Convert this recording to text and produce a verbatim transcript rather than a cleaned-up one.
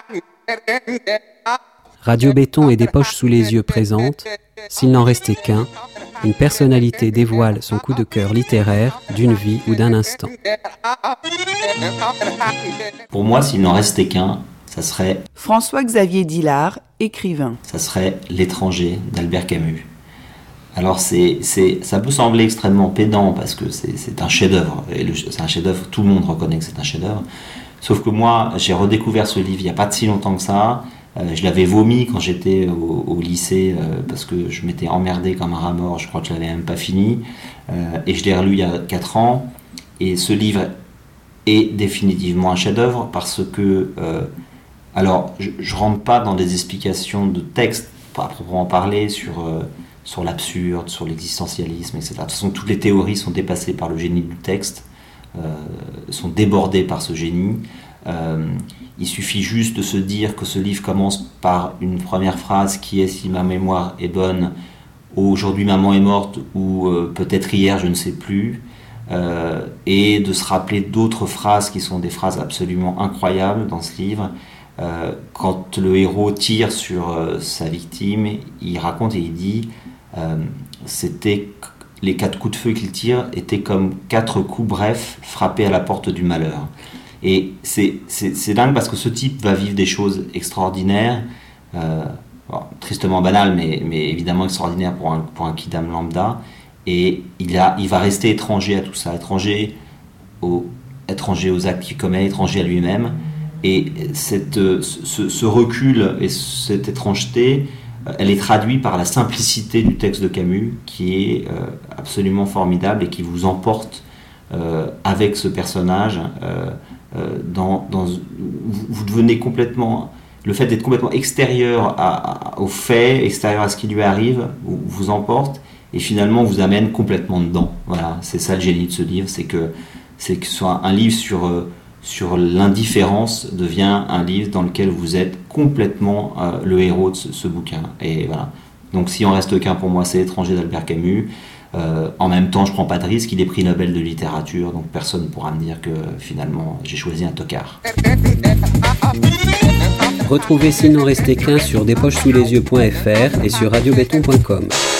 Radio Béton et des poches sous les yeux présente S'il n'en restait qu'un, une personnalité dévoile son coup de cœur littéraire d'une vie ou d'un instant. Pour moi, s'il n'en restait qu'un, ça serait François-Xavier Dillard, écrivain. Ça serait L'étranger d'Albert Camus. Alors c'est, c'est, ça peut sembler extrêmement pédant parce que c'est, c'est un chef-d'œuvre. Et le, c'est un chef-d'œuvre, tout le monde reconnaît que c'est un chef-d'œuvre. Sauf que moi, j'ai redécouvert ce livre il n'y a pas de si longtemps que ça. Euh, je l'avais vomi quand j'étais au, au lycée euh, parce que je m'étais emmerdé comme un rat mort. Je crois que je l'avais même pas fini. Euh, et je l'ai relu il y a quatre ans. Et ce livre est définitivement un chef-d'œuvre parce que... Euh, alors, je ne rentre pas dans des explications de texte à proprement parler sur... Euh, sur l'absurde, sur l'existentialisme, et cetera. De toute façon, toutes les théories sont dépassées par le génie du texte, euh, sont débordées par ce génie. Euh, il suffit juste de se dire que ce livre commence par une première phrase qui est « Si ma mémoire est bonne, aujourd'hui maman est morte » ou euh, « peut-être hier, je ne sais plus euh, », et de se rappeler d'autres phrases qui sont des phrases absolument incroyables dans ce livre. Euh, quand le héros tire sur euh, sa victime, il raconte et il dit euh, c'était les quatre coups de feu qu'il tire étaient comme quatre coups brefs frappés à la porte du malheur. Et c'est, c'est, c'est dingue parce que ce type va vivre des choses extraordinaires, euh, bon, tristement banales, mais, mais évidemment extraordinaires pour un, pour un kidam lambda. Et il, a, il va rester étranger à tout ça, étranger aux, étranger aux actes qu'il commet, étranger à lui-même. Et cette, ce, ce recul et cette étrangeté, elle est traduite par la simplicité du texte de Camus, qui est euh, absolument formidable et qui vous emporte euh, avec ce personnage. Euh, euh, dans, dans, vous, vous devenez complètement... Le fait d'être complètement extérieur à, à, aux faits, extérieur à ce qui lui arrive, vous, vous emporte et finalement vous amène complètement dedans. Voilà, c'est ça le génie de ce livre, c'est que, c'est que ce soit un livre sur... Euh, sur l'indifférence devient un livre dans lequel vous êtes complètement euh, le héros de ce, ce bouquin. Et voilà. Donc s'il en reste qu'un pour moi, c'est L'étranger d'Albert Camus. Euh, en même temps, je prends pas de risque, il est prix Nobel de littérature, donc personne ne pourra me dire que finalement j'ai choisi un tocard. Retrouvez S'il n'en restait qu'un sur des poches sous les yeux point f r et sur radio béton point com.